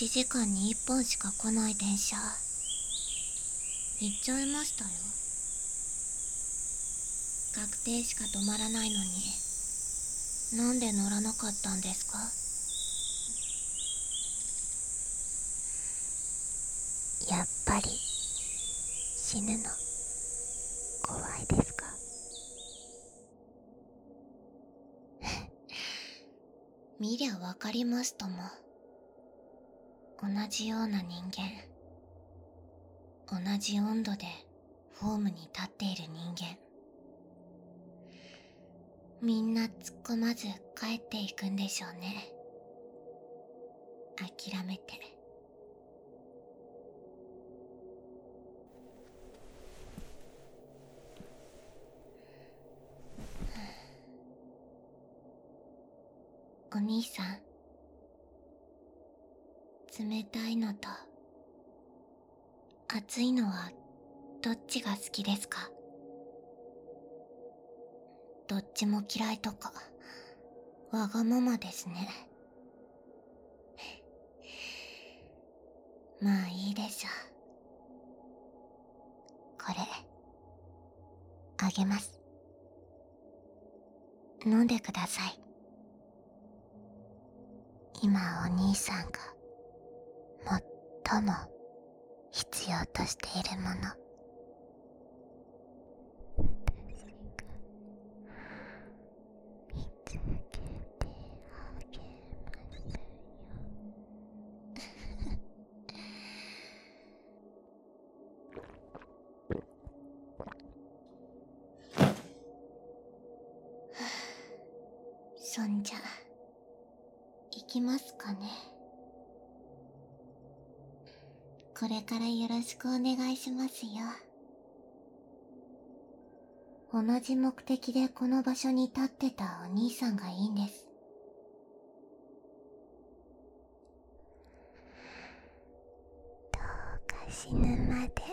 1時間に1本しか来ない電車行っちゃいましたよ。確定しか止まらないのになんで乗らなかったんですか？やっぱり死ぬの怖いですか？見りゃわかりますとも。同じような人間、同じ温度でホームに立っている人間、みんな突っ込まず帰っていくんでしょうね。諦めて。お兄さん、冷たいのと熱いのはどっちが好きですか？どっちも嫌いとかわがままですね。まあいいでしょう。これあげます。飲んでください。今お兄さんが最も必要としているもの。見つけてあげますよ。そんじゃ行きますかね。これからよろしくお願いしますよ。同じ目的でこの場所に立ってたお兄さんがいいんです。どうか死ぬまで